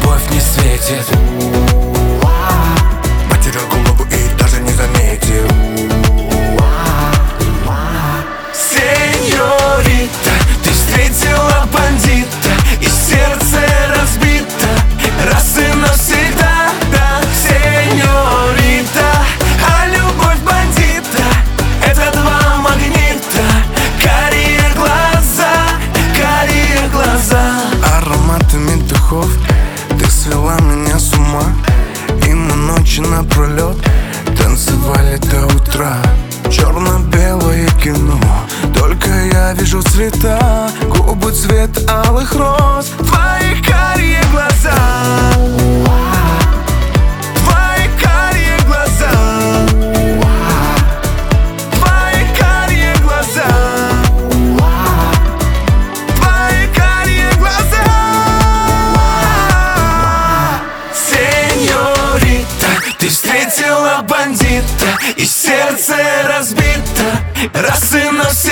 любовь не светит. Потерял голову и даже не заметил. Сеньорита, ты встретила бандита, и сердце разбито раз и навсегда. Да, сеньорита, а любовь бандита — это два магнита. Карие глаза, карие глаза. Ароматами духов ты свела меня с ума, и мы ночи напролет танцевали до утра. Черно-белое кино, только я вижу цвета, губы цвет алых роз, Твои карие глаза, твои карие глаза, твои карие глаза, твои карие глаза. Сеньорита, ты встретила бандита, и сердце разбито раз и навсегда.